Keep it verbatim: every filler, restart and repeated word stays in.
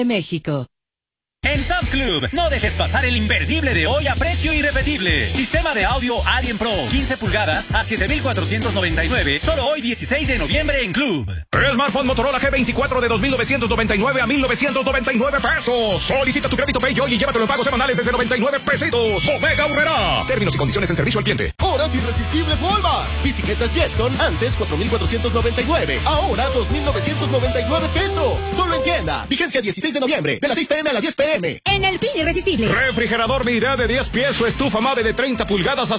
México. En Sam's Club, no dejes pasar el imperdible de hoy a precio irrepetible. Sistema de audio Alien Pro, quince pulgadas a siete mil cuatrocientos noventa y nueve, solo hoy dieciséis de noviembre en Club. Smartphone Motorola G veinticuatro de dos mil novecientos noventa y nueve a mil novecientos noventa y nueve pesos. Solicita tu crédito Pay hoy y llévatelo en pagos semanales desde noventa y nueve pesitos. Omega Urrera. Términos y condiciones en servicio al cliente. Horas irresistibles Walmart. Bicicletas Jetson antes cuatro mil cuatrocientos noventa y nueve, ahora dos mil novecientos noventa y nueve pesos. Solo en tienda. Vigencia dieciséis de noviembre, de las seis pm a las diez pm. En el fin irresistible. Refrigerador Midea de diez pies o estufa Mave de treinta pulgadas a